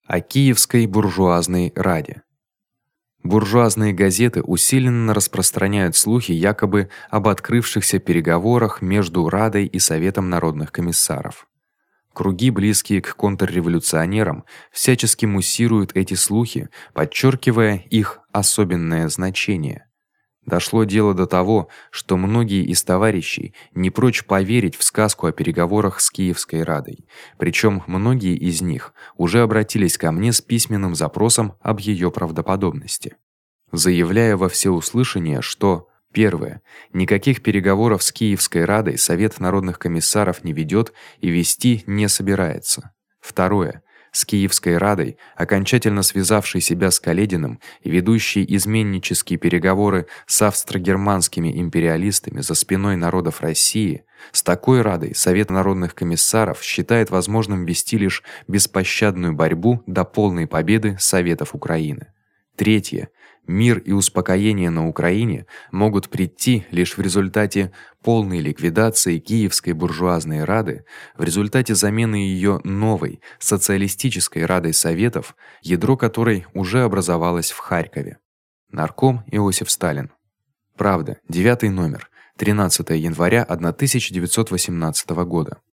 О Киевской буржуазной раде. Буржуазные газеты усиленно распространяют слухи якобы об открывшихся переговорах между Радой и Советом народных комиссаров. Круги, близкие к контрреволюционерам, всячески муссируют эти слухи, подчеркивая их особенное значение. Дошло дело до того, что многие из товарищей не прочь поверить в сказку о переговорах с Киевской Радой. Причём многие из них уже обратились ко мне с письменным запросом об её правдоподобности, заявляя во всеуслышание, что: первое, никаких переговоров с Киевской Радой Совет народных комиссаров не ведёт и вести не собирается. Второе, с Киевской Радой, окончательно связавшей себя с Калединым и ведущей изменнические переговоры с австро-германскими империалистами за спиной народов России, с такой Радой Совет народных комиссаров считает возможным вести лишь беспощадную борьбу до полной победы Советов Украины. Третье, мир и успокоение на Украине могут прийти лишь в результате полной ликвидации Киевской буржуазной рады, в результате замены её новой социалистической Радой Советов, ядро которой уже образовалось в Харькове. Нарком Иосиф Сталин. Правда, 9 номер, 13 января 1918 года.